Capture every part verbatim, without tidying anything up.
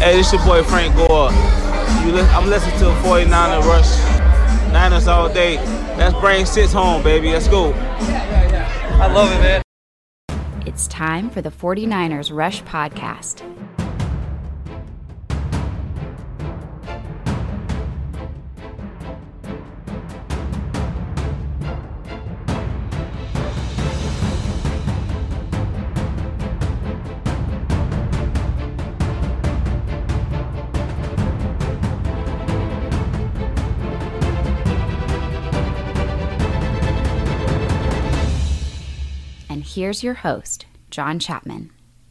Hey, this your boy Frank Gore. You li- I'm listening to forty-niner Rush. Niners all day. Let's bring six home, baby. Let's go. Yeah, yeah, yeah. I love it, man. It's time for the forty-niners Rush podcast. Here's your host, John Chapman.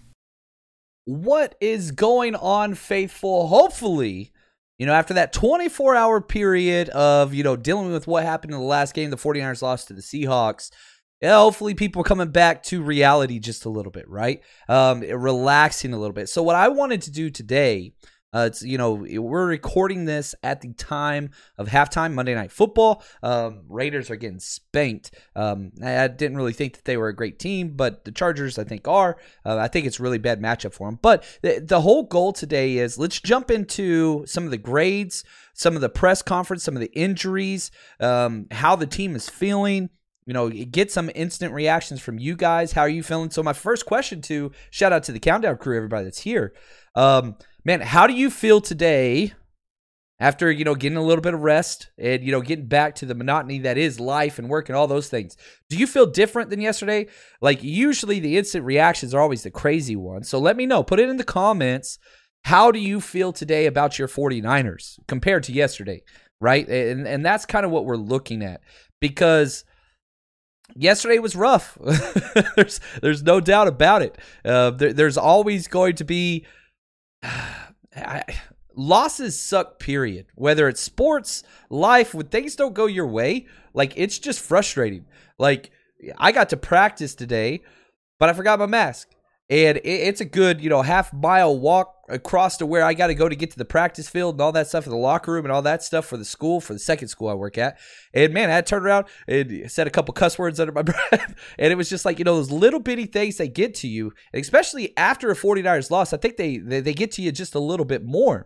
What is going on, faithful? Hopefully, you know, after that twenty-four hour period of, you know, dealing with what happened in the last game, the forty-niners lost to the Seahawks. Yeah, hopefully people are coming back to reality just a little bit, right? Um, relaxing a little bit. So what I wanted to do today, Uh, it's, you know, we're recording this at the time of halftime Monday Night Football. Um, Raiders are getting spanked. Um, I didn't really think that they were a great team, but the Chargers, I think, are. Uh, I think it's a really bad matchup for them. But the, the whole goal today is let's jump into some of the grades, some of the press conference, some of the injuries, um, how the team is feeling. You know, get some instant reactions from you guys. How are you feeling? So my first question to, shout out to the Countdown crew, everybody that's here. Um, man, how do you feel today after, you know, getting a little bit of rest and, you know, getting back to the monotony that is life and work and all those things? Do you feel different than yesterday? Like, usually the instant reactions are always the crazy ones. So let me know. Put it in the comments. How do you feel today about your forty-niners compared to yesterday, right? And, and that's kind of what we're looking at, because yesterday was rough. there's there's no doubt about it. Uh, there, there's always going to be I, losses suck, period. Whether it's sports, life, when things don't go your way, like, it's just frustrating. Like, I got to practice today, but I forgot my mask. And it, it's a good, you know, half mile walk across to where I got to go to get to the practice field and all that stuff in the locker room and all that stuff for the school, for the second school I work at. And, man, I had to turn around and said a couple cuss words under my breath. And it was just like, you know, those little bitty things that get to you, and especially after a forty-niners loss, I think they, they, they get to you just a little bit more.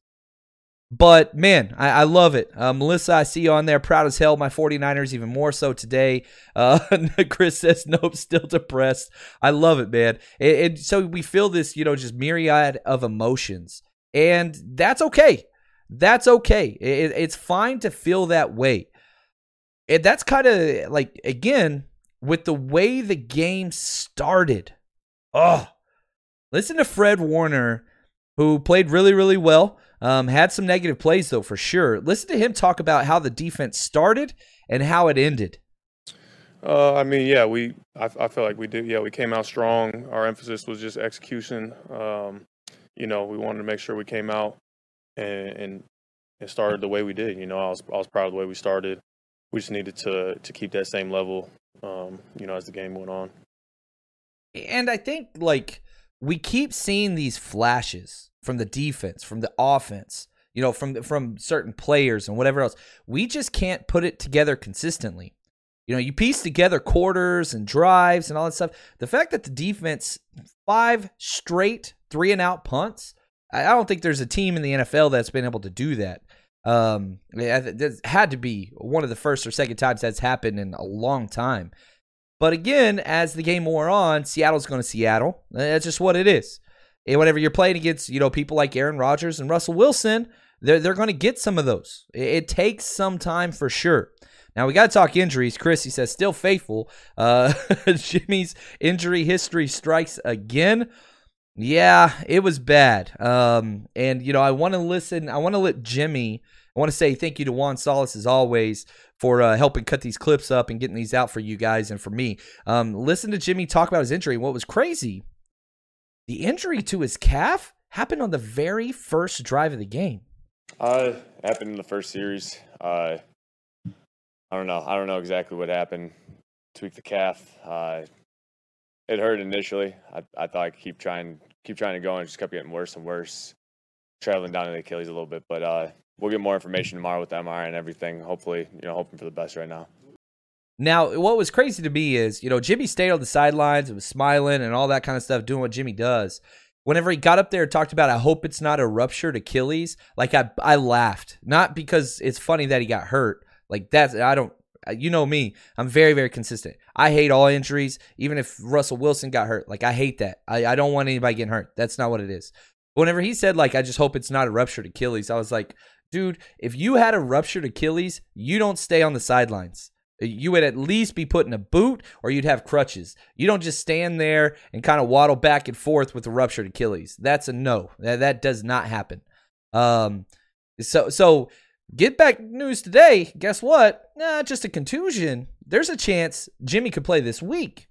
But, man, I, I love it. Uh, Melissa, I see you on there. Proud as hell. My forty-niners even more so today. Uh, Chris says, nope, still depressed. I love it, man. And, and so we feel this, you know, just myriad of emotions. And that's okay. That's okay. It, it's fine to feel that way. And that's kind of like, again, with the way the game started. Oh, listen to Fred Warner, who played really, really well. Um, had some negative plays, though, for sure. Listen to him talk about how the defense started and how it ended. Uh, I mean, yeah, we. I, I feel like we did. Yeah, we came out strong. Our emphasis was just execution. Um, you know, we wanted to make sure we came out and, and and started the way we did. You know, I was I was proud of the way we started. We just needed to to keep that same level. Um, you know, as the game went on. And I think, like, we keep seeing these flashes from the defense, from the offense, you know, from from certain players and whatever else. We just can't put it together consistently. You know, you piece together quarters and drives and all that stuff. The fact that the defense, five straight three and out punts, I don't think there's a team in the N F L that's been able to do that. Um, it had to be one of the first or second times that's happened in a long time. But again, as the game wore on, Seattle's going to Seattle. That's just what it is. And whenever you're playing against, you know, people like Aaron Rodgers and Russell Wilson, they're, they're going to get some of those. It, it takes some time for sure. Now, we got to talk injuries. Chris, he says, still faithful. Uh, Jimmy's injury history strikes again. Yeah, it was bad. Um, and, you know, I want to listen. I want to let Jimmy, I want to say thank you to Juan Solis, as always, for uh, helping cut these clips up and getting these out for you guys and for me. Um, listen to Jimmy talk about his injury. What was crazy, the injury to his calf happened on the very first drive of the game. Uh, happened in the first series. Uh, I don't know. I don't know exactly what happened. Tweaked the calf. Uh, it hurt initially. I, I thought I could keep trying, keep trying to go, and it just kept getting worse and worse. Traveling down to the Achilles a little bit, but uh, we'll get more information tomorrow with the M R I and everything. Hopefully, you know, hoping for the best right now. Now, what was crazy to me is, you know, Jimmy stayed on the sidelines and was smiling and all that kind of stuff, doing what Jimmy does. whenever he got up there and talked about, I hope it's not a ruptured Achilles, like I, I laughed. Not because it's funny that he got hurt. Like that's, I don't, you know me, I'm very, very consistent. I hate all injuries, even if Russell Wilson got hurt. Like, I hate that. I, I don't want anybody getting hurt. That's not what it is. Whenever he said, like, I just hope it's not a ruptured Achilles, I was like, dude, if you had a ruptured Achilles, you don't stay on the sidelines. You would at least be put in a boot or you'd have crutches. You don't just stand there and kind of waddle back and forth with a ruptured Achilles. That's a no. That, that does not happen. Um, so, so get back news today. Guess what? Nah, just a contusion. There's a chance Jimmy could play this week,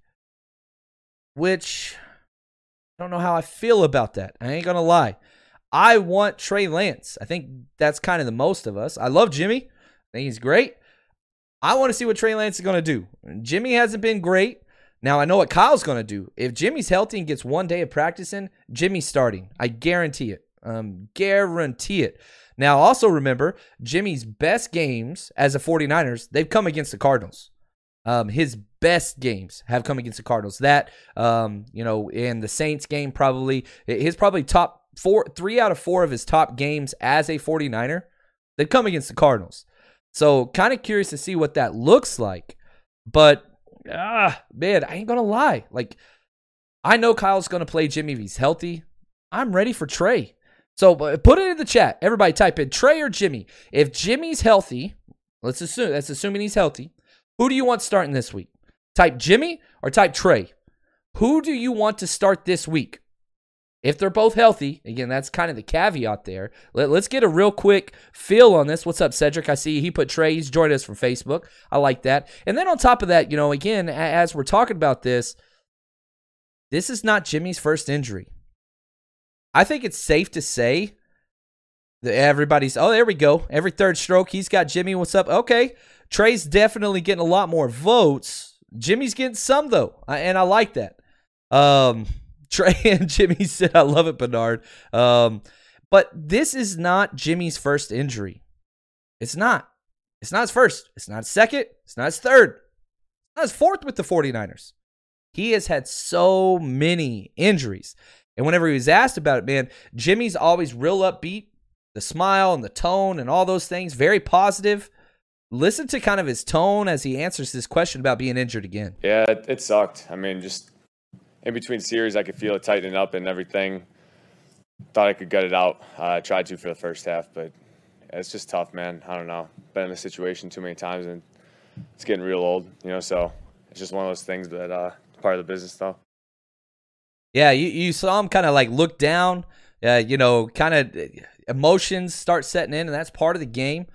which I don't know how I feel about that. I ain't going to lie. I want Trey Lance. I think that's kind of the most of us. I love Jimmy. I think he's great. I want to see what Trey Lance is going to do. Jimmy hasn't been great. Now, I know what Kyle's going to do. If Jimmy's healthy and gets one day of practicing, Jimmy's starting. I guarantee it. Um, guarantee it. Now, also remember, Jimmy's best games as a 49ers, they've come against the Cardinals. Um, his best games have come against the Cardinals. That, um, you know, in the Saints game, probably, his probably top four, three out of four of his top games as a 49er, they've come against the Cardinals. So, kind of curious to see what that looks like. But, ah, man, I ain't going to lie. Like, I know Kyle's going to play Jimmy if he's healthy. I'm ready for Trey. So, put it in the chat. Everybody type in Trey or Jimmy. If Jimmy's healthy, let's assume, that's assuming he's healthy, who do you want starting this week? Type Jimmy or type Trey? Who do you want to start this week? If they're both healthy, again, that's kind of the caveat there. Let, let's get a real quick feel on this. What's up, Cedric? I see he put Trey. He's joined us from Facebook. I like that. And then on top of that, you know, again, as we're talking about this, this is not Jimmy's first injury. I think it's safe to say that everybody's, oh, there we go. Every third stroke, he's got Jimmy. What's up? Okay. Trey's definitely getting a lot more votes. Jimmy's getting some, though, and I like that. Um... Trey and Jimmy said, I love it, Bernard. Um, but this is not Jimmy's first injury. It's not. It's not his first. It's not his second. It's not his third. It's not his fourth with the 49ers. He has had so many injuries. And whenever he was asked about it, man, Jimmy's always real upbeat. The smile and the tone and all those things, very positive. Listen to kind of his tone as he answers this question about being injured again. Yeah, it, it sucked. I mean, just in between series, I could feel it tightening up and everything. Thought I could gut it out. Uh, I tried to for the first half, but it's just tough, man. I don't know. Been in this situation too many times, and it's getting real old, you know, so it's just one of those things that uh, part of the business, though. Yeah, you, you saw him kind of like look down, uh, you know, kind of emotions start setting in, and that's part of the game.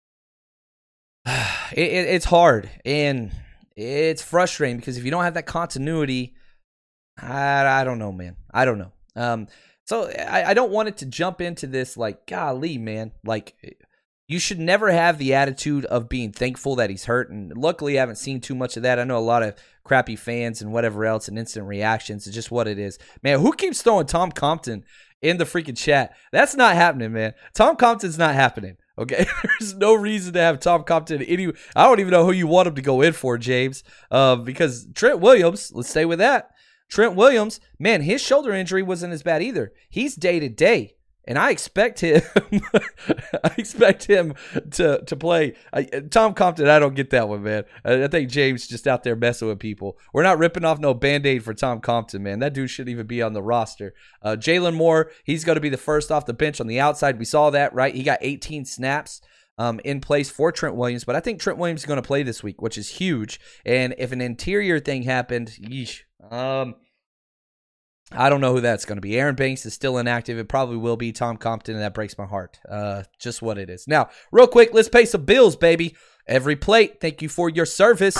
it, it, it's hard, and it's frustrating because if you don't have that continuity, I, I don't know, man. I don't know. Um, so I, I don't want it to jump into this like, golly, man. Like, you should never have the attitude of being thankful that he's hurt. And luckily, I haven't seen too much of that. I know a lot of crappy fans and whatever else and instant reactions. It's just what it is. Man, who keeps throwing Tom Compton in the freaking chat? That's not happening, man. Tom Compton's not happening. Okay, there's no reason to have Tom Compton any. I don't even know who you want him to go in for, James. Uh, because Trent Williams, let's stay with that. Trent Williams, man, his shoulder injury wasn't as bad either. He's day to day, and I expect him. I expect him to to play. I, Tom Compton, I don't get that one, man. I, I think James just out there messing with people. We're not ripping off no Band-Aid for Tom Compton, man. That dude shouldn't even be on the roster. Uh, Jalen Moore, he's going to be the first off the bench on the outside. We saw that, right? He got eighteen snaps. Um, in place for Trent Williams, but I think Trent Williams is going to play this week, which is huge. And if an interior thing happened, yeesh, um, I don't know who that's going to be. Aaron Banks is still inactive. It probably will be Tom Compton, and that breaks my heart. Uh, just what it is. Now, real quick, let's pay some bills, baby. Every plate, thank you for your service.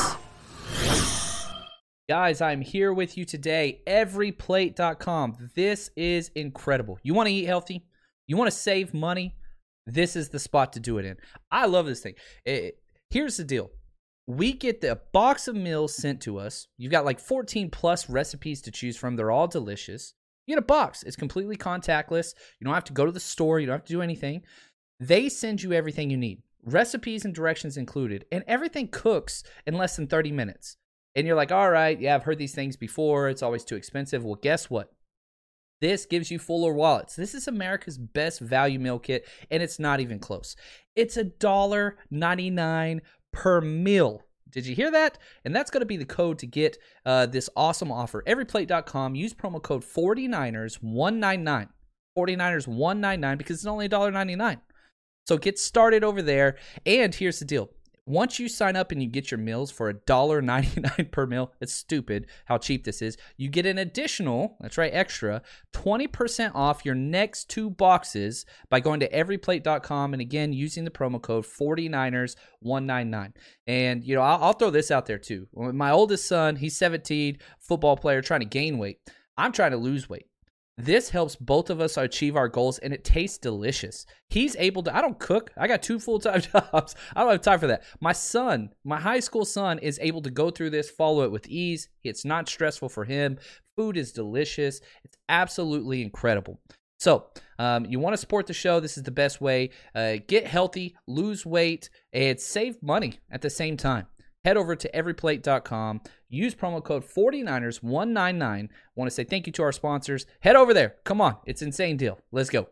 Guys, I'm here with you today. every plate dot com. This is incredible. You want to eat healthy? You want to save money? This is the spot to do it in. I love this thing. It, here's the deal. We get the box of meals sent to us. You've got like fourteen plus recipes to choose from. They're all delicious. You get a box. It's completely contactless. You don't have to go to the store. You don't have to do anything. They send you everything you need. Recipes and directions included. And everything cooks in less than thirty minutes. And you're like, all right, yeah, I've heard these things before. It's always too expensive. Well, guess what? This gives you fuller wallets. This is America's best value meal kit, and it's not even close. It's one dollar and ninety-nine cents per meal. Did you hear that? And that's going to be the code to get uh, this awesome offer. every plate dot com. Use promo code forty-niners one ninety-nine. forty-niners one ninety-nine because it's only one dollar and ninety-nine cents. So get started over there. And here's the deal. Once you sign up and you get your meals for one dollar and ninety-nine cents per meal, it's stupid how cheap this is. You get an additional, that's right, extra, twenty percent off your next two boxes by going to every plate dot com and again, using the promo code forty-niners one ninety-nine. And, you know, I'll, I'll throw this out there too. My oldest son, he's seventeen, football player, trying to gain weight. I'm trying to lose weight. This helps both of us achieve our goals, and it tastes delicious. He's able to, I don't cook. I got two full-time jobs. I don't have time for that. My son, my high school son, is able to go through this, follow it with ease. It's not stressful for him. Food is delicious. It's absolutely incredible. So um, you want to support the show. This is the best way. Uh, get healthy, lose weight, and save money at the same time. Head over to every plate dot com. Use promo code forty-niners one ninety-nine. Want to say thank you to our sponsors. Head over there. Come on. It's an insane deal. Let's go.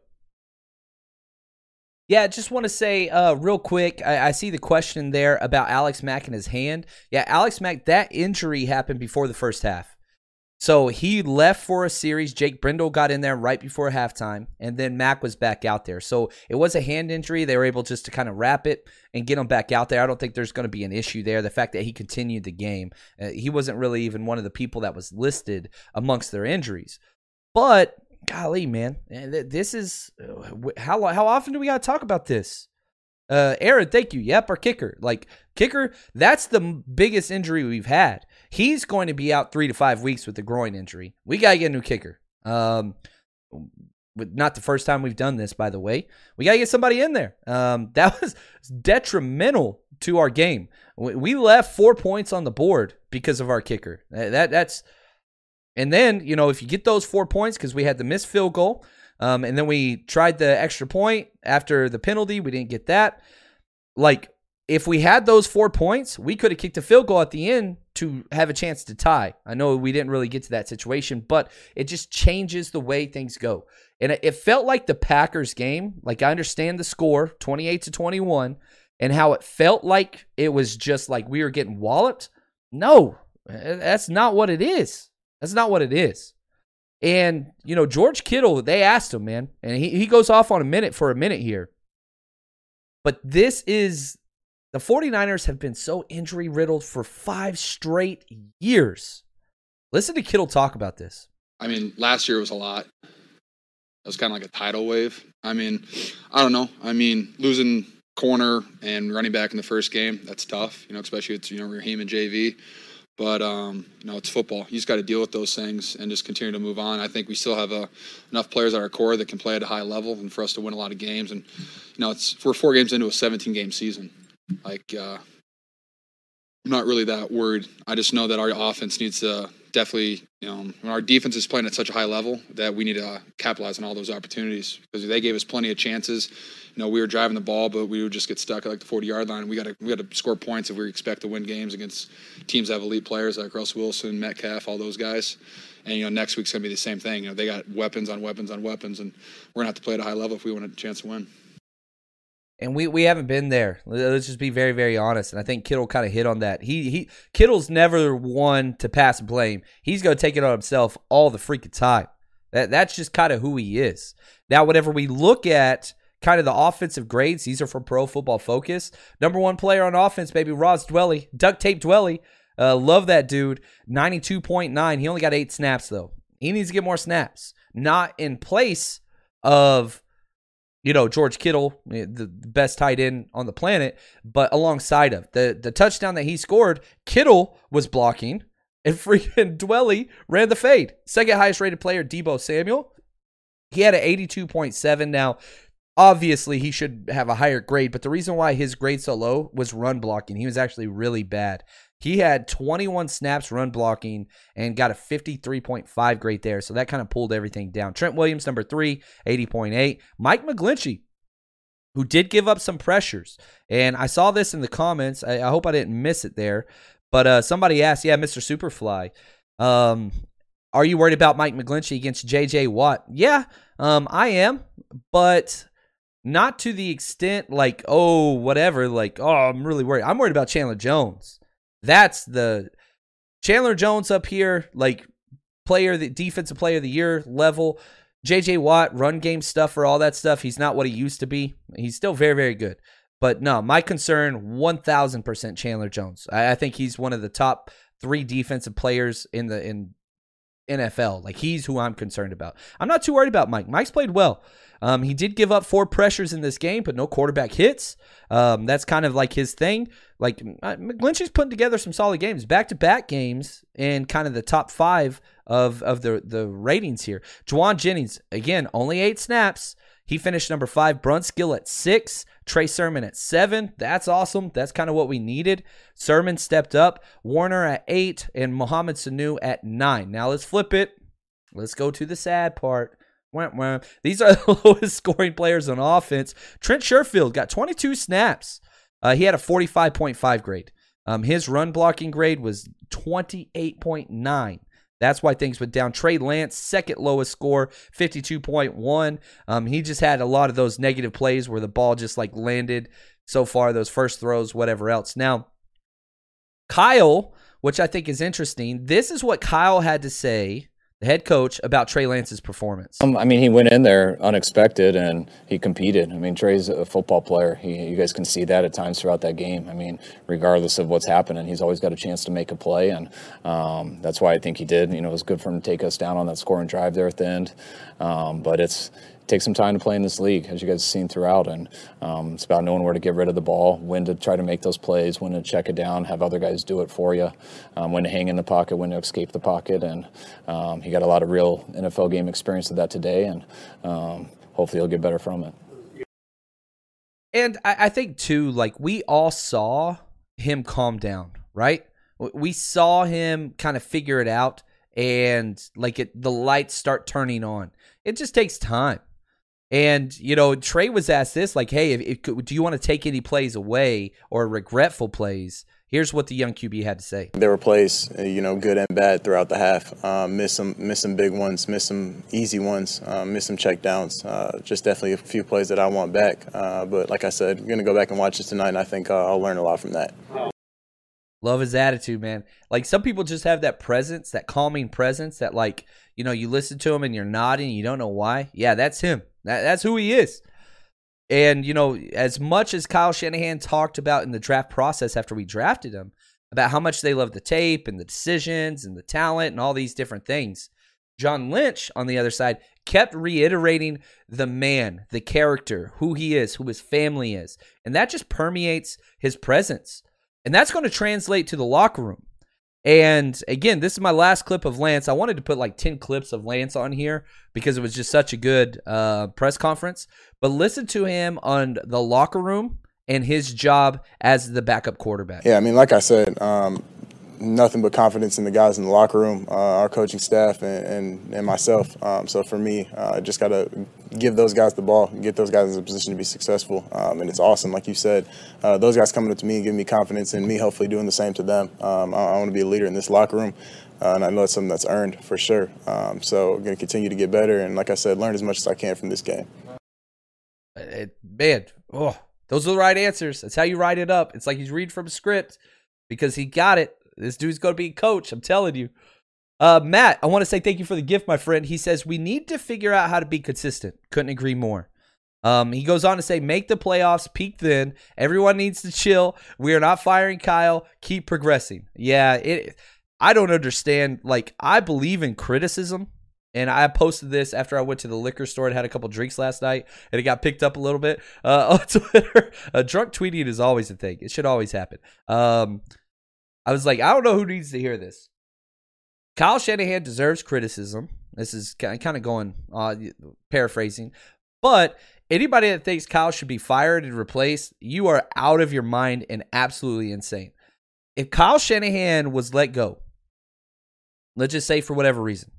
Yeah, just want to say uh, real quick, I, I see the question there about Alex Mack and his hand. Yeah, Alex Mack, that injury happened before the first half. So he left for a series. Jake Brindle got in there right before halftime, and then Mack was back out there. So it was a hand injury. They were able just to kind of wrap it and get him back out there. I don't think there's going to be an issue there. The fact that he continued the game, uh, he wasn't really even one of the people that was listed amongst their injuries. But golly, man, this is how how often do we got to talk about this? Uh, Aaron, thank you. Yep, our kicker. Like, kicker, that's the biggest injury we've had. He's going to be out three to five weeks with a groin injury. We got to get a new kicker. Um, not the first time we've done this, by the way. We got to get somebody in there. Um, that was detrimental to our game. We left four points on the board because of our kicker. That That's, and then, you know, if you get those four points, because we had the missed field goal, Um, and then we tried the extra point after the penalty. We didn't get that. Like, if we had those four points, we could have kicked a field goal at the end to have a chance to tie. I know we didn't really get to that situation, but it just changes the way things go. And it felt like the Packers game. Like, I understand the score, twenty-eight to twenty-one, and how it felt like it was just like we were getting walloped. No, that's not what it is. That's not what it is. And, you know, George Kittle, they asked him, man, and he, he goes off on a minute for a minute here. But this is, the forty-niners have been so injury-riddled for five straight years. Listen to Kittle talk about this. I mean, last year was a lot. It was kind of like a tidal wave. I mean, I don't know. I mean, losing corner and running back in the first game, that's tough, you know, especially it's, you know, Raheem and J V. But, um, you know, it's football. You just got to deal with those things and just continue to move on. I think we still have uh, enough players at our core that can play at a high level and for us to win a lot of games. And, you know, it's we're four games into a seventeen-game season. Like, uh, I'm not really that worried. I just know that our offense needs to definitely, you know, our defense is playing at such a high level that we need to uh, capitalize on all those opportunities because they gave us plenty of chances. You know, we were driving the ball, but we would just get stuck at like the forty-yard line. We got to we got to score points if we expect to win games against teams that have elite players like Russell Wilson, Metcalf, all those guys. And, you know, next week's going to be the same thing. You know, they got weapons on weapons on weapons, and we're going to have to play at a high level if we want a chance to win. And we, we haven't been there. Let's just be very, very honest. And I think Kittle kind of hit on that. He he Kittle's never one to pass blame. He's going to take it on himself all the freaking time. That That's just kind of who he is. Now, whenever we look at kind of the offensive grades, these are from Pro Football Focus. Number one player on offense, baby, Ross Dwelly. Duct tape Dwelly. Uh, love that dude. ninety-two point nine. He only got eight snaps, though. He needs to get more snaps. Not in place of, you know, George Kittle, the best tight end on the planet, but alongside of. The, the touchdown that he scored, Kittle was blocking, and freaking Dwelly ran the fade. Second highest rated player, Deebo Samuel. He had an eighty-two point seven. Now, obviously, he should have a higher grade, but the reason why his grade so low was run blocking. He was actually really bad. He had twenty-one snaps run blocking and got a fifty-three point five grade there, so that kind of pulled everything down. Trent Williams, number three, eighty point eight. Mike McGlinchey, who did give up some pressures, and I saw this in the comments. I, I hope I didn't miss it there, but uh, somebody asked, yeah, Mister Superfly, um, Are you worried about Mike McGlinchey against J J Watt? Yeah, um, I am, but not to the extent like, oh, whatever, like, oh, I'm really worried. I'm worried about Chandler Jones. That's the Chandler Jones up here, like player, the defensive player of the year level. J J Watt, run game stuff or all that stuff, he's not what he used to be. He's still very, very good. But no, my concern, one thousand percent Chandler Jones. I, I think he's one of the top three defensive players in the in N F L. Like, he's who I'm concerned about. I'm not too worried about Mike. Mike's played well. Um, he did give up four pressures in this game, but no quarterback hits. Um, that's kind of like his thing. Like, McGlinchey's putting together some solid games, back-to-back games in kind of the top five of, of the, the ratings here. Juwan Jennings, again, only eight snaps. He finished number five. Brunskill at six. Trey Sermon at seven. That's awesome. That's kind of what we needed. Sermon stepped up. Warner at eight. And Mohamed Sanu at nine. Now let's flip it. Let's go to the sad part. These are the lowest scoring players on offense. Trent Sherfield got twenty-two snaps. Uh, he had a forty-five point five grade. Um, his run blocking grade was twenty-eight point nine. That's why things went down. Trey Lance, second lowest score, fifty-two point one. Um, he just had a lot of those negative plays where the ball just like landed so far, those first throws, whatever else. Now, Kyle, which I think is interesting, this is what Kyle had to say, the head coach, about Trey Lance's performance. Um, I mean, he went in there unexpected and he competed. I mean, Trey's a football player. He, you guys can see that at times throughout that game. I mean, regardless of what's happening, he's always got a chance to make a play, and um, that's why I think he did. You know, it was good for him to take us down on that scoring drive there at the end. Um, but it's it takes some time to play in this league, as you guys have seen throughout, and um, it's about knowing where to get rid of the ball, when to try to make those plays, when to check it down, have other guys do it for you, um, when to hang in the pocket, when to escape the pocket, and um, he got a lot of real N F L game experience of that today, and um, hopefully he'll get better from it. And I, I think, too, like, we all saw him calm down, right? We saw him kind of figure it out, and, like, it, the lights start turning on. It just takes time. And, you know, Trey was asked this, like, hey, if, if, do you want to take any plays away or regretful plays? Here's what the young Q B had to say. There were plays, you know, good and bad throughout the half. Um, miss some, miss some big ones, miss some easy ones, um, miss some check downs. Uh, just definitely a few plays that I want back. Uh, but like I said, I'm going to go back and watch this tonight, and I think uh, I'll learn a lot from that. Love his attitude, man. Like, some people just have that presence, that calming presence that, like, you know, you listen to him and you're nodding, you don't know why. Yeah, that's him. That, that's who he is. And, you know, as much as Kyle Shanahan talked about in the draft process after we drafted him, about how much they love the tape and the decisions and the talent and all these different things, John Lynch, on the other side, kept reiterating the man, the character, who he is, who his family is. And that just permeates his presence. And that's going to translate to the locker room. And again, this is my last clip of Lance. I wanted to put like ten clips of Lance on here because it was just such a good uh, press conference. But listen to him on the locker room and his job as the backup quarterback. Yeah, I mean, like I said, um, nothing but confidence in the guys in the locker room, uh, our coaching staff, and, and, and myself. Um, so for me, I uh, just got to give those guys the ball, get those guys in a position to be successful. Um, and it's awesome, like you said, uh, those guys coming up to me and giving me confidence, and me hopefully doing the same to them. Um, I, I want to be a leader in this locker room, uh, and I know it's something that's earned for sure. Um, so I'm going to continue to get better, and like I said, learn as much as I can from this game. It, man, oh, those are the right answers. That's how you write it up. It's like he's reading from a script because he got it. This dude's going to be a coach, I'm telling you. Uh, Matt, I want to say thank you for the gift, my friend. He says, we need to figure out how to be consistent. Couldn't agree more. Um, he goes on to say, make the playoffs, peak then. Everyone needs to chill. We are not firing Kyle. Keep progressing. Yeah, it. I don't understand. Like, I believe in criticism. And I posted this after I went to the liquor store and had a couple drinks last night, and it got picked up a little bit uh, on Twitter. Uh, drunk tweeting is always a thing. It should always happen. Um, I was like, I don't know who needs to hear this. Kyle Shanahan deserves criticism. This is kind of going, uh, paraphrasing. But anybody that thinks Kyle should be fired and replaced, you are out of your mind and absolutely insane. If Kyle Shanahan was let go, let's just say for whatever reason,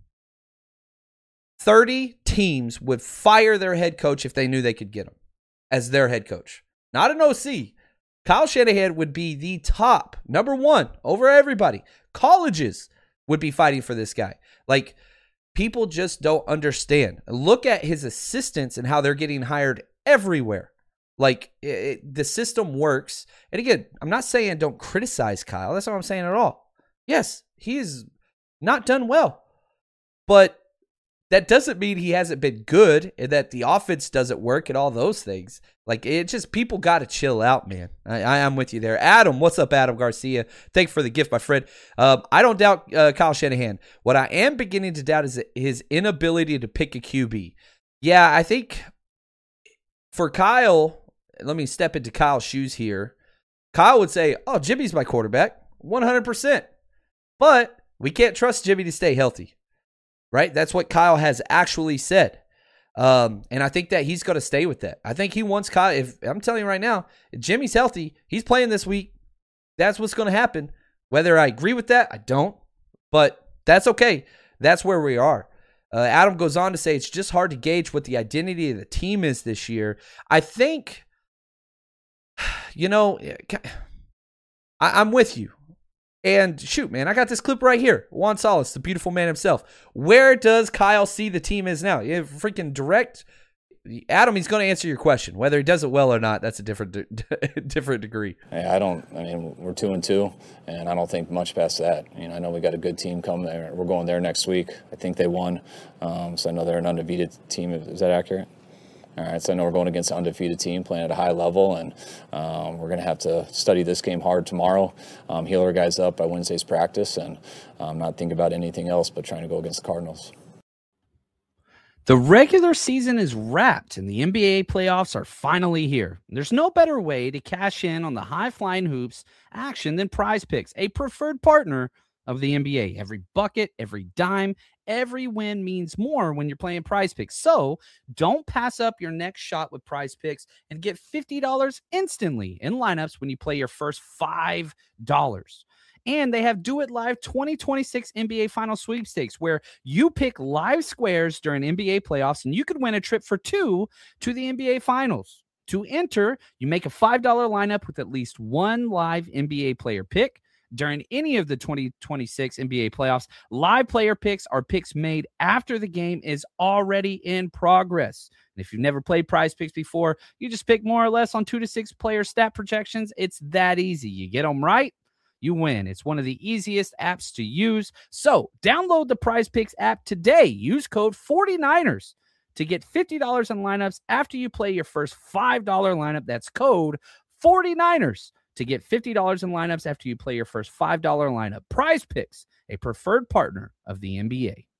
thirty teams would fire their head coach if they knew they could get him as their head coach. Not an O C. Kyle Shanahan would be the top, number one, over everybody. Colleges would be fighting for this guy. Like, people just don't understand. Look at his assistants and how they're getting hired everywhere. Like, it, the system works. And again, I'm not saying don't criticize Kyle. That's not what I'm saying at all. Yes, he is not done well. But that doesn't mean he hasn't been good and that the offense doesn't work and all those things. Like, it just, people got to chill out, man. I, I am with you there. Adam, what's up, Adam Garcia? Thank you for the gift, my friend. Um, I don't doubt uh, Kyle Shanahan. What I am beginning to doubt is his inability to pick a Q B. Yeah, I think for Kyle, let me step into Kyle's shoes here. Kyle would say, oh, Jimmy's my quarterback, one hundred percent. But we can't trust Jimmy to stay healthy, right? That's what Kyle has actually said. Um, and I think that he's going to stay with that. I think he wants Kyle. If I'm telling you right now, if Jimmy's healthy, he's playing this week. That's what's going to happen. Whether I agree with that, I don't. But that's okay. That's where we are. Uh, Adam goes on to say it's just hard to gauge what the identity of the team is this year. I think, you know, I, I'm with you. And shoot, man, I got this clip right here. Juan Solis, the beautiful man himself. Where does Kyle see the team is now? You have freaking direct. Adam, he's going to answer your question. Whether he does it well or not, that's a different de- different degree. Hey, I don't. I mean, we're two and two, and I don't think much past that. You know, I know we got a good team coming there. We're going there next week. I think they won, um, so I know they're an undefeated team. Is that accurate? All right, so I know we're going against an undefeated team playing at a high level, and um, we're going to have to study this game hard tomorrow, um, heal our guys up by Wednesday's practice, and um, not think about anything else but trying to go against the Cardinals. The regular season is wrapped, and the N B A playoffs are finally here. There's no better way to cash in on the high-flying hoops action than Prize Picks, a preferred partner of the N B A. Every bucket, every dime, every win means more when you're playing Prize Picks. So don't pass up your next shot with Prize Picks and get fifty dollars instantly in lineups when you play your first five dollars. And they have Do It Live twenty twenty-six N B A Final Sweepstakes, where you pick live squares during N B A playoffs, and you could win a trip for two to the N B A Finals. To enter, you make a five dollar lineup with at least one live N B A player pick. During any of the twenty twenty-six N B A playoffs, live player picks are picks made after the game is already in progress. And if you've never played Prize Picks before, you just pick more or less on two to six player stat projections. It's that easy. You get them right, you win. It's one of the easiest apps to use. So download the Prize Picks app today. Use code forty-niners to get fifty dollars in lineups after you play your first five dollar lineup. That's code forty-niners to get fifty dollars in lineups after you play your first five dollar lineup. Prize Picks, a preferred partner of the N B A.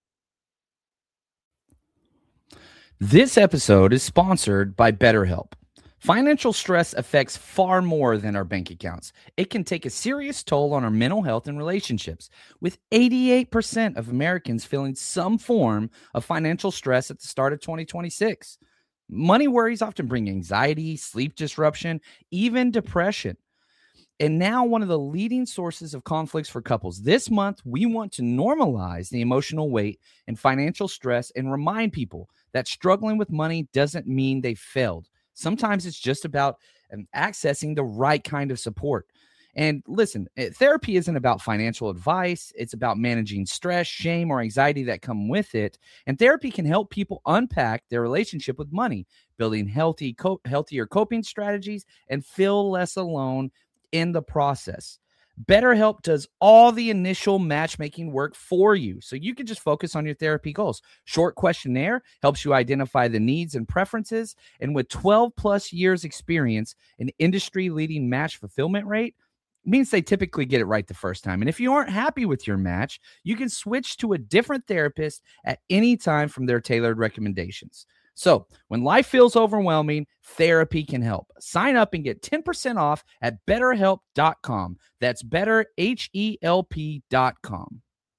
This episode is sponsored by BetterHelp. Financial stress affects far more than our bank accounts. It can take a serious toll on our mental health and relationships, with eighty-eight percent of Americans feeling some form of financial stress at the start of twenty twenty-six. Money worries often bring anxiety, sleep disruption, even depression. And now one of the leading sources of conflicts for couples. This month, we want to normalize the emotional weight and financial stress and remind people that struggling with money doesn't mean they failed. Sometimes it's just about um, accessing the right kind of support. And listen, therapy isn't about financial advice. It's about managing stress, shame, or anxiety that come with it. And therapy can help people unpack their relationship with money, building healthy, co- healthier coping strategies, and feel less alone in the process. BetterHelp does all the initial matchmaking work for you, so you can just focus on your therapy goals. Short questionnaire helps you identify the needs and preferences, and with twelve plus years experience, an industry-leading match fulfillment rate means they typically get it right the first time. And if you aren't happy with your match, you can switch to a different therapist at any time from their tailored recommendations. So when life feels overwhelming, therapy can help. Sign up and get ten percent off at better help dot com. That's better, H E L P dot com.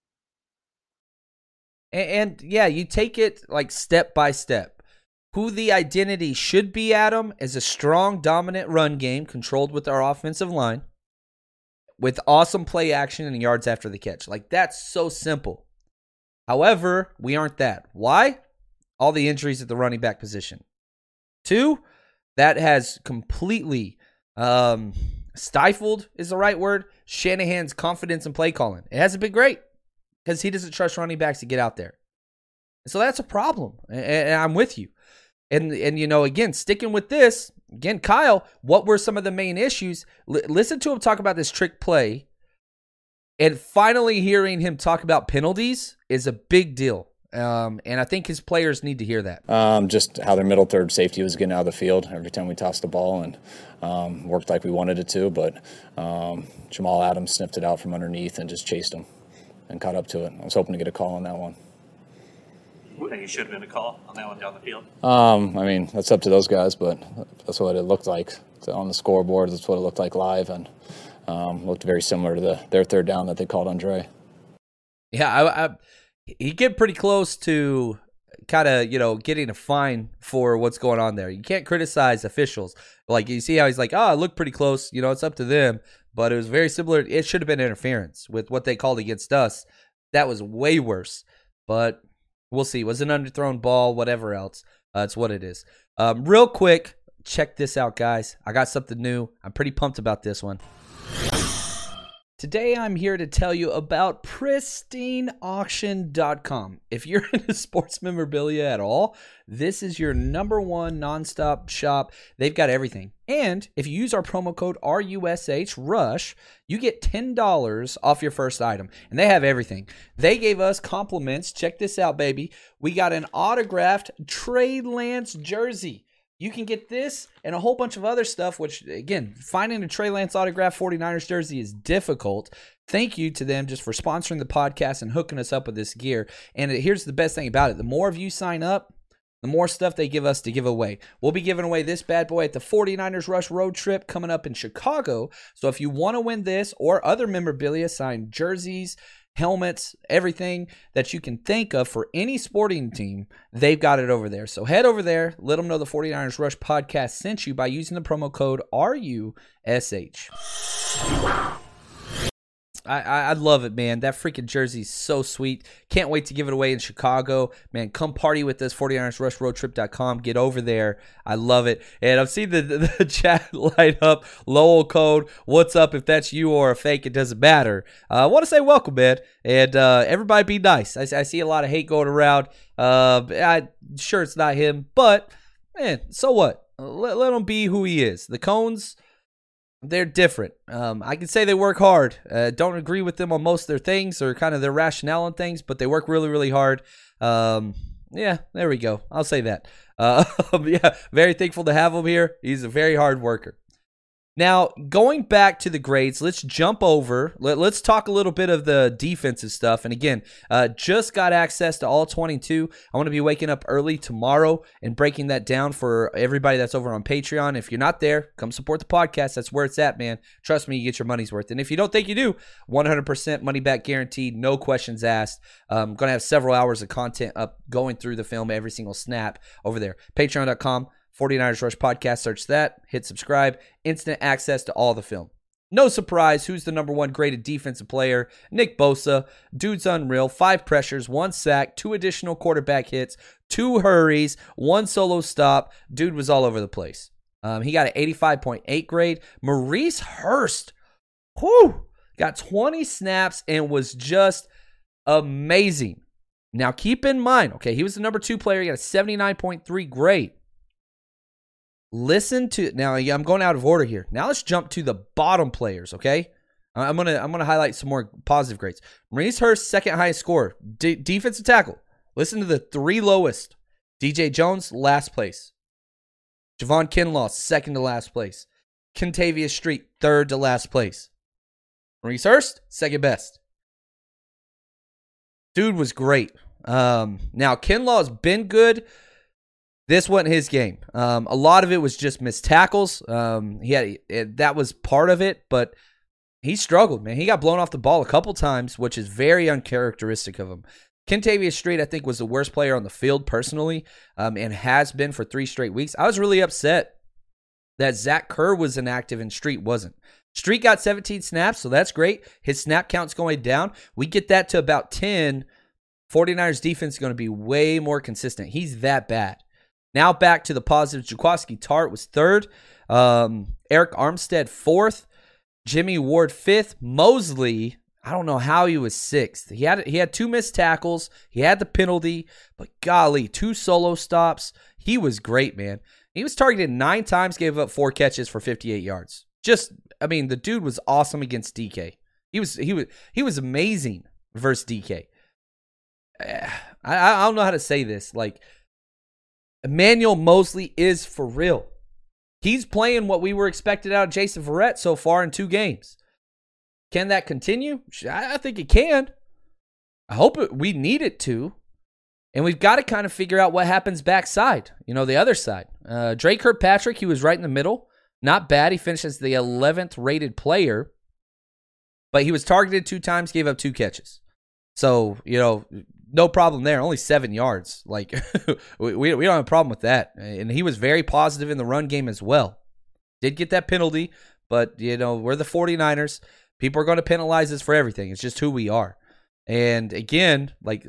And, and yeah, you take it like step by step. Who the identity should be, Adam, is a strong, dominant run game controlled with our offensive line with awesome play action and yards after the catch. Like, that's so simple. However, we aren't that. Why? All the injuries at the running back position. Two, that has completely um, stifled, is the right word, Shanahan's confidence in play calling. It hasn't been great. because he doesn't trust running backs to get out there. So that's a problem, and I'm with you. And, and you know, again, sticking with this, again, Kyle, what were some of the main issues? L- listen to him talk about this trick play, and finally hearing him talk about penalties is a big deal. Um, and I think his players need to hear that. Um, just how their middle third safety was getting out of the field every time we tossed the ball, and um, worked like we wanted it to. But um, Jamal Adams sniffed it out from underneath and just chased him and caught up to it. I was hoping to get a call on that one. You think it should have been a call on that one down the field? Um, I mean, that's up to those guys, but that's what it looked like on the scoreboard. That's what it looked like live, and um, looked very similar to the their third down that they called on Dre. Yeah, I, I, he get pretty close to kind of, you know, getting a fine for what's going on there. You can't criticize officials. Like, you see how he's like, oh, I look pretty close. You know, it's up to them. But it was very similar. It should have been interference with what they called against us. That was way worse. But we'll see. It was an underthrown ball, whatever else. Uh, it's what it is. Um, real quick, check this out, guys. I got something new. I'm pretty pumped about this one. Today, I'm here to tell you about pristine auction dot com. If you're into sports memorabilia at all, this is your number one nonstop shop. They've got everything. And if you use our promo code R U S H, RUSH, you get ten dollars off your first item. And they have everything. They gave us compliments. Check this out, baby. We got an autographed Trey Lance jersey. You can get this and a whole bunch of other stuff, which, again, finding a Trey Lance autographed forty-niners jersey is difficult. Thank you to them just for sponsoring the podcast and hooking us up with this gear. And here's the best thing about it. The more of you sign up, the more stuff they give us to give away. We'll be giving away this bad boy at the forty-niners Rush Road Trip coming up in Chicago. So if you want to win this or other memorabilia, signed jerseys, helmets, everything that you can think of for any sporting team, they've got it over there. So head over there, let them know the forty-niners Rush podcast sent you by using the promo code R U S H. I, I, I love it, man. That freaking jersey is so sweet. Can't wait to give it away in Chicago. Man, come party with us, forty-niners rush road trip dot com. Get over there. I love it. And I've seen the, the, the chat light up. Lowell Code, what's up? If that's you or a fake, it doesn't matter. Uh, I want to say welcome, man. And uh, everybody be nice. I, I see a lot of hate going around. Uh, I'm sure it's not him, but, man, so what? Let, let him be who he is. The Cones, they're different. Um, I can say they work hard. Uh, don't agree with them on most of their things or kind of their rationale and things, but they work really, really hard. Um, yeah, there we go. I'll say that. Uh, yeah, very thankful to have him here. He's a very hard worker. Now, going back to the grades, let's jump over. Let, let's talk a little bit of the defensive stuff. And again, uh, just got access to all twenty-two. I want to be waking up early tomorrow and breaking that down for everybody that's over on Patreon. If you're not there, come support the podcast. That's where it's at, man. Trust me, you get your money's worth. And if you don't think you do, one hundred percent money back guaranteed, no questions asked. I'm um, going to have several hours of content up going through the film every single snap over there. Patreon dot com. forty-niners Rush Podcast, search that, hit subscribe, instant access to all the film. No surprise, who's the number one graded defensive player? Nick Bosa. Dude's unreal. Five pressures, one sack, two additional quarterback hits, two hurries, one solo stop. Dude was all over the place. Um, he got an eighty-five point eight grade. Maurice Hurst, whew, got twenty snaps and was just amazing. Now keep in mind, okay, he was the number two player. He got a seventy-nine point three grade. Listen to now. I'm going out of order here. Now let's jump to the bottom players. Okay, I'm gonna I'm gonna highlight some more positive grades. Maurice Hurst, second highest score, D- defensive tackle. Listen to the three lowest. D J Jones, last place. Javon Kinlaw, second to last place. Kentavious Street, third to last place. Maurice Hurst, second best. Dude was great. Um, now Kinlaw's been good. This wasn't his game. Um, a lot of it was just missed tackles. Um, he had it, that was part of it, but he struggled, man. He got blown off the ball a couple times, which is very uncharacteristic of him. Kentavious Street, I think, was the worst player on the field personally, um, and has been for three straight weeks. I was really upset that Zach Kerr was inactive and Street wasn't. Street got seventeen snaps, so that's great. His snap count's going down. We get that to about ten. forty-niners defense is going to be way more consistent. He's that bad. Now back to the positives. Jaquiski Tartt was third. Um, Eric Armstead fourth. Jimmy Ward fifth. Mosley, I don't know how he was sixth. He had he had two missed tackles. He had the penalty, but golly, two solo stops. He was great, man. He was targeted nine times, gave up four catches for fifty-eight yards. Just, I mean, the dude was awesome against D K. He was he was he was amazing versus D K. I I don't know how to say this. Like, Emmanuel Moseley is for real. He's playing what we were expected out of Jason Verrett so far in two games. Can that continue? I think it can. I hope it, we need it to. And we've got to kind of figure out what happens backside, you know, the other side. Uh, Drake Kirkpatrick, he was right in the middle. Not bad. He finished as the eleventh rated player. But he was targeted two times, gave up two catches. So, you know, no problem there. Only seven yards. Like, we, we don't have a problem with that. And he was very positive in the run game as well. Did get that penalty, but, you know, we're the 49ers. People are going to penalize us for everything. It's just who we are. And again, like,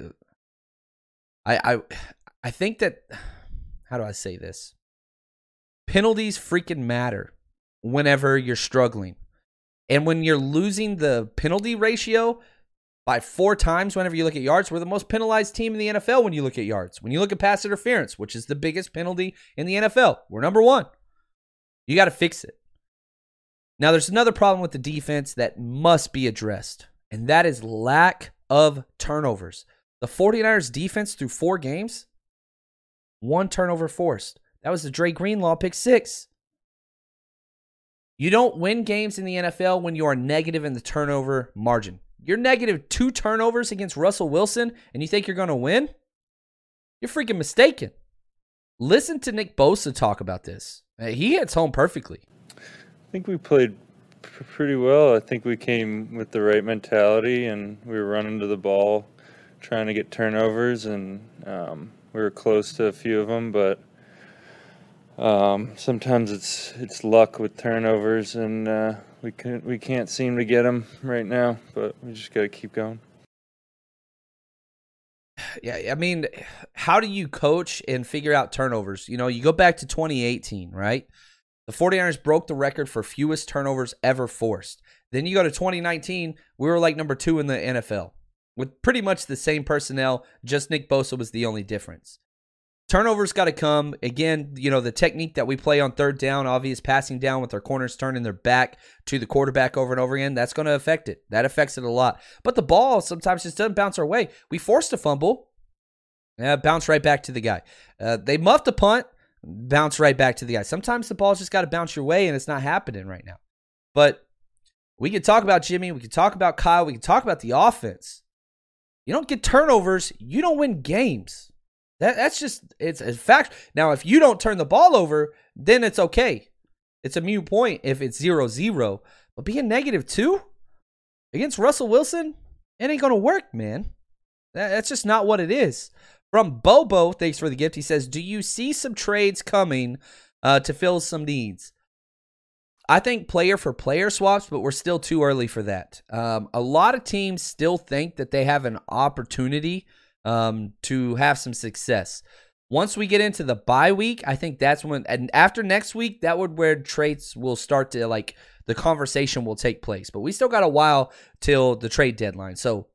I, I, I think that, how do I say this? Penalties freaking matter whenever you're struggling. And when you're losing the penalty ratio by four times whenever you look at yards, we're the most penalized team in the N F L when you look at yards. When you look at pass interference, which is the biggest penalty in the N F L, we're number one. You got to fix it. Now, there's another problem with the defense that must be addressed, and that is lack of turnovers. The 49ers defense through four games, one turnover forced. That was the Dre Greenlaw pick six. You don't win games in the N F L when you are negative in the turnover margin. You're negative two turnovers against Russell Wilson, and you think you're going to win? You're freaking mistaken. Listen to Nick Bosa talk about this. He hits home perfectly. I think we played pr- pretty well. I think we came with the right mentality, and we were running to the ball, trying to get turnovers, and um, we were close to a few of them. But um, sometimes it's it's luck with turnovers, and uh, we can't we can't seem to get them right now. But we just got to keep going. Yeah, I mean, how do you coach and figure out turnovers? You know, you go back to twenty eighteen, right? The 49ers broke the record for fewest turnovers ever forced. Then you go to twenty nineteen, we were like number two in the N F L with pretty much the same personnel, just Nick Bosa was the only difference. Turnovers got to come. Again, you know, the technique that we play on third down, obvious passing down with our corners turning their back to the quarterback over and over again, that's going to affect it. That affects it a lot. But the ball sometimes just doesn't bounce our way. We forced a fumble, yeah, bounce right back to the guy. Uh, they muffed a punt, bounce right back to the guy. Sometimes the ball's just got to bounce your way, and it's not happening right now. But we could talk about Jimmy. We could talk about Kyle. We could talk about the offense. You don't get turnovers, you don't win games. That, that's just, it's a fact. Now, if you don't turn the ball over, then it's okay. It's a mute point if it's zero zero. But being negative two against Russell Wilson, it ain't going to work, man. That, that's just not what it is. From Bobo, thanks for the gift, he says, do you see some trades coming uh, to fill some needs? I think player for player swaps, but we're still too early for that. Um, a lot of teams still think that they have an opportunity um, to have some success. Once we get into the bye week, I think that's when, and after next week, that would where trades will start to, like, the conversation will take place. But we still got a while till the trade deadline. So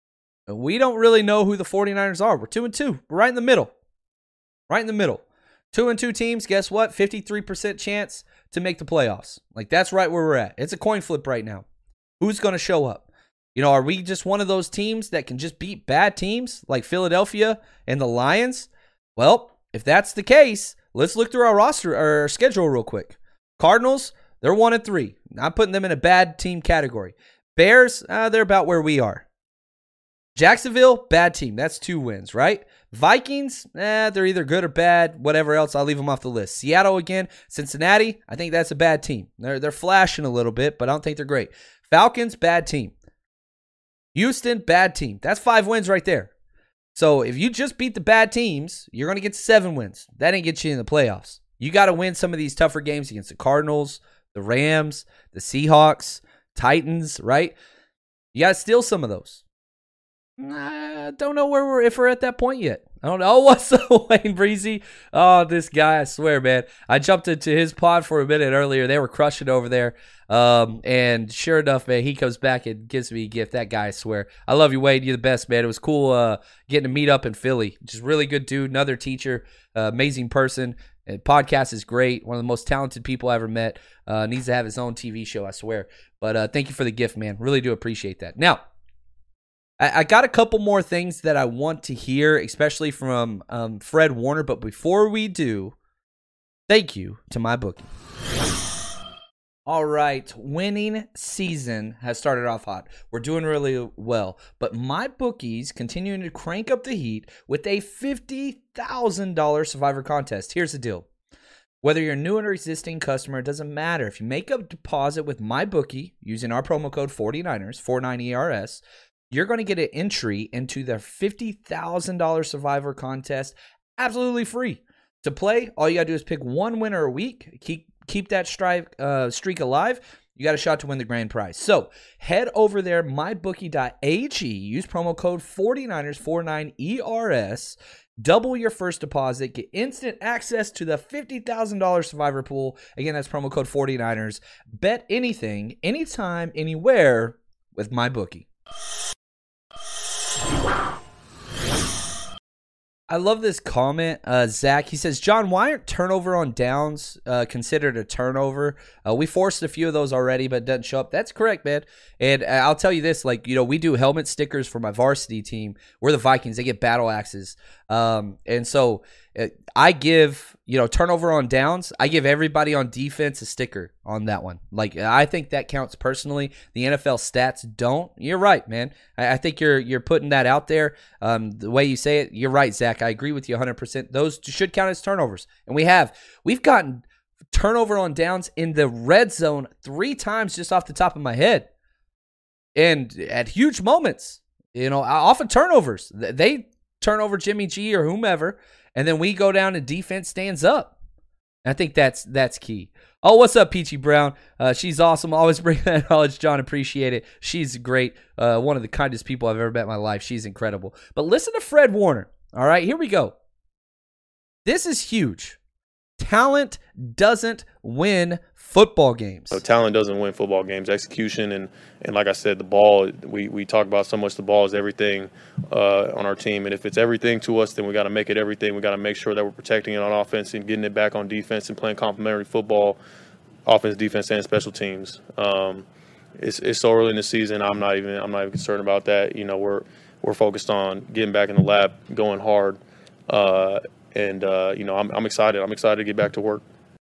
we don't really know who the 49ers are. We're two and two. We're right in the middle. Right in the middle. Two and two teams, guess what? fifty-three percent chance to make the playoffs. Like, that's right where we're at. It's a coin flip right now. Who's going to show up? You know, are we just one of those teams that can just beat bad teams like Philadelphia and the Lions? Well, if that's the case, let's look through our roster, our schedule real quick. Cardinals, they're one and three. I'm putting them in a bad team category. Bears, uh, they're about where we are. Jacksonville, bad team. That's two wins, right? Vikings, eh, they're either good or bad. Whatever else, I'll leave them off the list. Seattle again. Cincinnati, I think that's a bad team. They're they're flashing a little bit, but I don't think they're great. Falcons, bad team. Houston, bad team. That's five wins right there. So if you just beat the bad teams, you're going to get seven wins. That ain't get you in the playoffs. You got to win some of these tougher games against the Cardinals, the Rams, the Seahawks, Titans, right? You got to steal some of those. I don't know where we're if we're at that point yet. I don't know. What's up, Wayne Breezy? Oh, this guy, I swear, man. I jumped into his pod for a minute earlier. They were crushing over there. Um, and sure enough, man, he comes back and gives me a gift. That guy, I swear. I love you, Wayne. You're the best, man. It was cool uh, getting to meet up in Philly. Just really good dude, another teacher, uh, amazing person. And podcast is great. One of the most talented people I ever met. Uh, needs to have his own T V show, I swear. But uh, thank you for the gift, man. Really do appreciate that. Now, I, I got a couple more things that I want to hear, especially from um, Fred Warner. But before we do, thank you to MyBookie. All right, winning season has started off hot. We're doing really well, but MyBookie's continuing to crank up the heat with a fifty thousand dollars Survivor contest. Here's the deal. Whether you're a new or existing customer, it doesn't matter. If you make a deposit with MyBookie using our promo code forty-niners, forty-nine E R S, you're going to get an entry into the fifty thousand dollars Survivor contest absolutely free. To play, all you got to do is pick one winner a week. Keep Keep that streak, uh, streak alive. You got a shot to win the grand prize. So head over there, my bookie dot a g. Use promo code forty-niners, forty-nine E R S. Double your first deposit. Get instant access to the fifty thousand dollars Survivor pool. Again, that's promo code forty-niners. Bet anything, anytime, anywhere with MyBookie. I love this comment, uh, Zach. He says, John, why aren't turnover on downs uh, considered a turnover? Uh, we forced a few of those already, but it doesn't show up. That's correct, man. And uh, I'll tell you this, like, you know, we do helmet stickers for my varsity team. We're the Vikings. They get battle axes. Um, and so uh, I give, you know, turnover on downs. I give everybody on defense a sticker on that one. Like, I think that counts personally. The N F L stats don't. You're right, man. I, I think you're you're putting that out there. Um, the way you say it, you're right, Zach. I agree with you one hundred percent. Those should count as turnovers. And we have. We've gotten turnover on downs in the red zone three times just off the top of my head. And at huge moments, you know, often turnovers. They turn over Jimmy G or whomever, and then we go down and defense stands up. I think that's that's key. Oh, what's up, Peachy Brown? Uh, she's awesome. Always bring that knowledge, John. Appreciate it. She's great. Uh, one of the kindest people I've ever met in my life. She's incredible. But listen to Fred Warner. All right, here we go. This is huge. Talent doesn't win football games. So talent doesn't win football games. Execution and, and like I said, the ball, we, we talk about so much the ball is everything uh, on our team. And if it's everything to us, then we got to make it everything. We got to make sure that we're protecting it on offense and getting it back on defense and playing complementary football, offense, defense, and special teams. Um, it's it's so early in the season. I'm not even I'm not even concerned about that. You know, we're we're focused on getting back in the lab, going hard. Uh, And, uh, you know, I'm I'm excited. I'm excited to get back to work.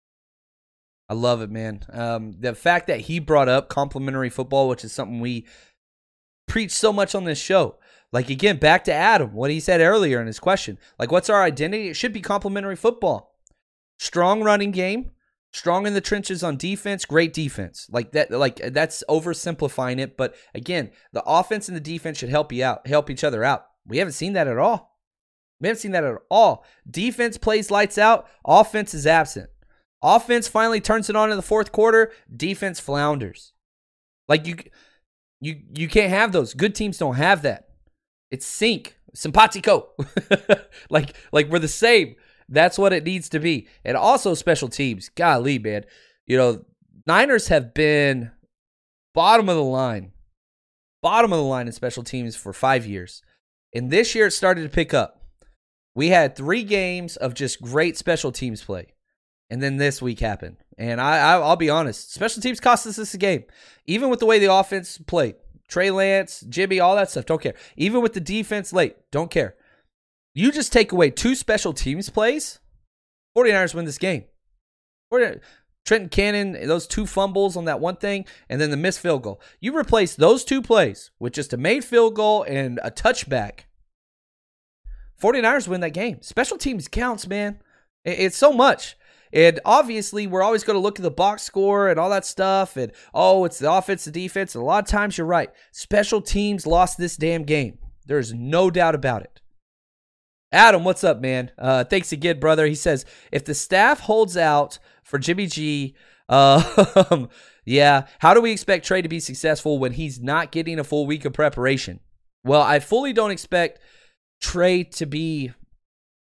I love it, man. Um, the fact that he brought up complimentary football, which is something we preach so much on this show. Like, again, back to Adam, what he said earlier in his question. Like, what's our identity? It should be complimentary football. Strong running game, strong in the trenches on defense, great defense. Like that. Like that's oversimplifying it. But, again, the offense and the defense should help you out, help each other out. We haven't seen that at all. We haven't seen that at all. Defense plays lights out. Offense is absent. Offense finally turns it on in the fourth quarter. Defense flounders. Like you, you, you can't have those. Good teams don't have that. It's sync, simpatico. like, like we're the same. That's what it needs to be. And also special teams. Golly, man. You know, Niners have been bottom of the line, bottom of the line in special teams for five years, and this year it started to pick up. We had three games of just great special teams play, and then this week happened. And I, I, I'll be honest, special teams cost us this game. Even with the way the offense played, Trey Lance, Jimmy, all that stuff, don't care. Even with the defense late, don't care. You just take away two special teams plays, forty-niners win this game. Trenton Cannon, those two fumbles on that one thing, and then the missed field goal. You replace those two plays with just a made field goal and a touchback. forty-niners win that game. Special teams counts, man. It's so much. And obviously, we're always going to look at the box score and all that stuff. And, oh, it's the offense, the defense. And a lot of times, you're right. Special teams lost this damn game. There's no doubt about it. Adam, what's up, man? Uh, thanks again, brother. He says, if the staff holds out for Jimmy G, uh, yeah, how do we expect Trey to be successful when he's not getting a full week of preparation? Well, I fully don't expect Trey to be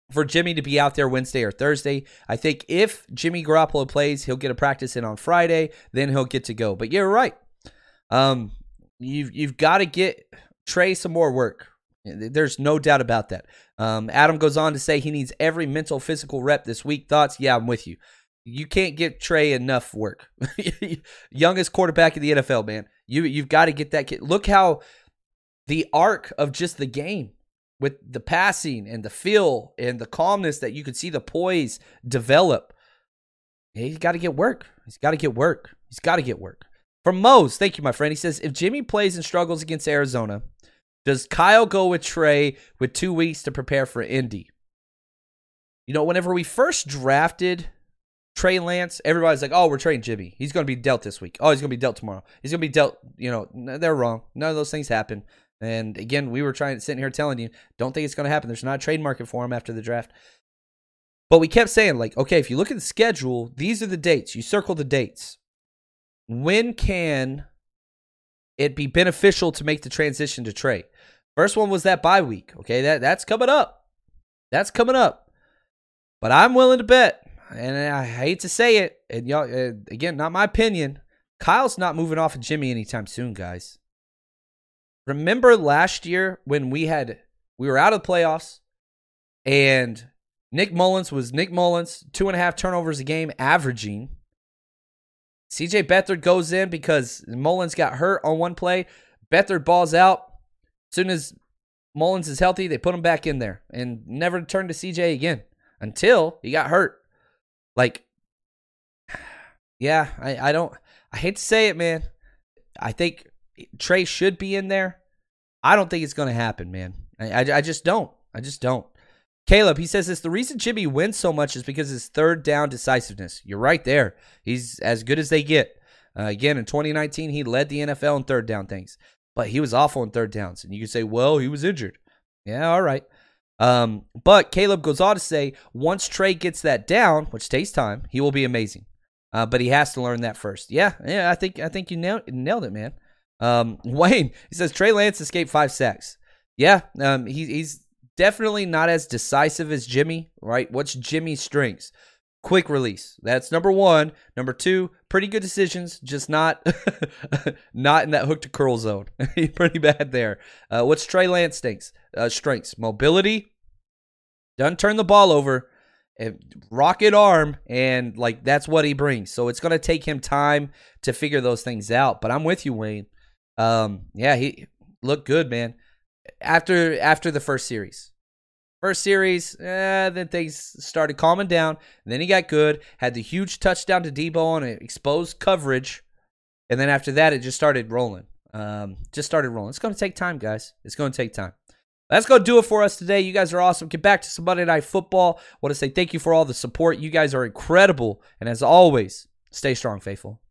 for Jimmy to be out there Wednesday or Thursday. I think if Jimmy Garoppolo plays, he'll get a practice in on Friday, then he'll get to go. But you're right. Um, you've you've got to get Trey some more work. There's no doubt about that. Um, Adam goes on to say he needs every mental, physical rep this week. Thoughts? Yeah, I'm with you. You can't get Trey enough work. Youngest quarterback in the N F L, man. You, you've got to get that kid. Look how the arc of just the game with the passing and the feel and the calmness that you could see the poise develop. He's got to get work. He's got to get work. He's got to get work. From Mose, thank you, my friend. He says, if Jimmy plays and struggles against Arizona, does Kyle go with Trey with two weeks to prepare for Indy? You know, whenever we first drafted Trey Lance, everybody's like, oh, we're trading Jimmy. He's going to be dealt this week. Oh, he's going to be dealt tomorrow. He's going to be dealt, you know, they're wrong. None of those things happen. And again, we were trying sitting here telling you, don't think it's going to happen. There's not a trade market for him after the draft. But we kept saying, like, okay, if you look at the schedule, these are the dates. You circle the dates. When can it be beneficial to make the transition to Trey? First one was that bye week. Okay, that, that's coming up. That's coming up. But I'm willing to bet, and I hate to say it, and y'all, uh, again, not my opinion, Kyle's not moving off of Jimmy anytime soon, guys. Remember last year when we had we were out of the playoffs and Nick Mullins was Nick Mullins, two and a half turnovers a game averaging. C J Beathard goes in because Mullins got hurt on one play. Beathard balls out. As soon as Mullins is healthy, they put him back in there and never turned to C J again until he got hurt. Like, yeah, I, I don't, I hate to say it, man. I think Trey should be in there. I don't think it's going to happen, man. I, I, I just don't. I just don't. Caleb, he says this, the reason Jimmy wins so much is because his third down decisiveness. You're right there. He's as good as they get. Uh, again, in twenty nineteen, he led the N F L in third down things. But he was awful in third downs. And you can say, well, he was injured. Yeah, all right. Um, but Caleb goes on to say, once Trey gets that down, which takes time, he will be amazing. Uh, but he has to learn that first. Yeah, yeah, I think I think you nailed, nailed it, man. Um, Wayne, he says, Trey Lance escaped five sacks. Yeah, um, he, he's definitely not as decisive as Jimmy, right? What's Jimmy's strengths? Quick release. That's number one. Number two, pretty good decisions, just not not in that hook to curl zone. He's pretty bad there. Uh, what's Trey Lance strengths? Uh, strengths? Mobility. Doesn't turn the ball over. Rocket arm, and like that's what he brings. So it's going to take him time to figure those things out. But I'm with you, Wayne. Um, yeah, he looked good, man. After after the first series. First series, eh, then things started calming down. And then he got good. Had the huge touchdown to Debo on an exposed coverage. And then after that, it just started rolling. Um, just started rolling. It's going to take time, guys. It's going to take time. That's going to do it for us today. You guys are awesome. Get back to some Monday Night Football. I want to say thank you for all the support. You guys are incredible. And as always, stay strong, faithful.